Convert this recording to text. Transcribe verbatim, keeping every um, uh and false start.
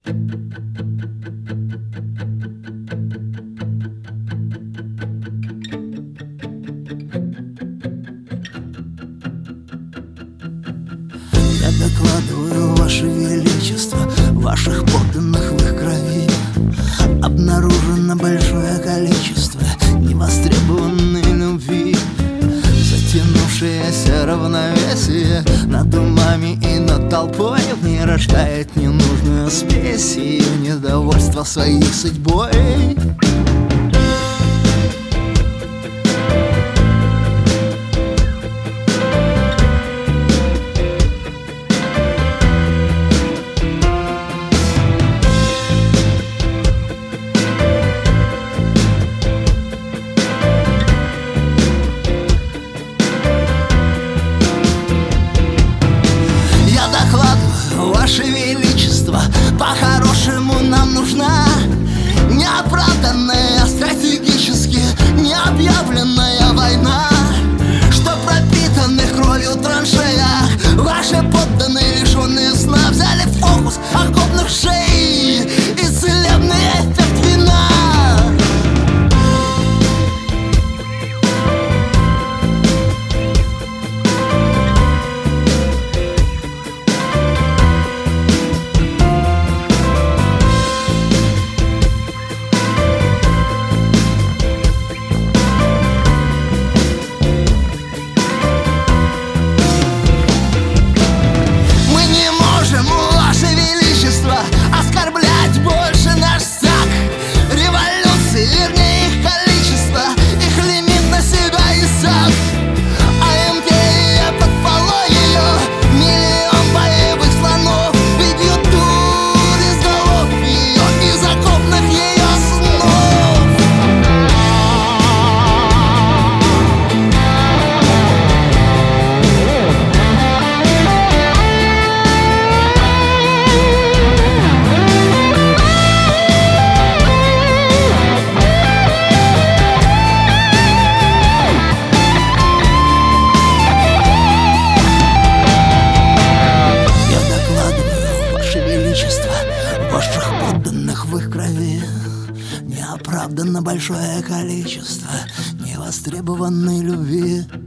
Я докладываю, Ваше Величество, ваших подданных в их крови обнаружено большое количество невостребованной любви. Затянувшееся равновесие над умами и над толпой в ней рождает ненужную спесь и недовольство своей судьбой. Ваше Величество, по-хорошему нам нужна неоправданная, стратегически необъявленная война. Что пропитанных кровью траншеях ваши подданные, лишенные сна, взяли в фокус окопных шеи и целебный эффект вина. Ваших подданных в их крови неоправданно большое количество невостребованной любви.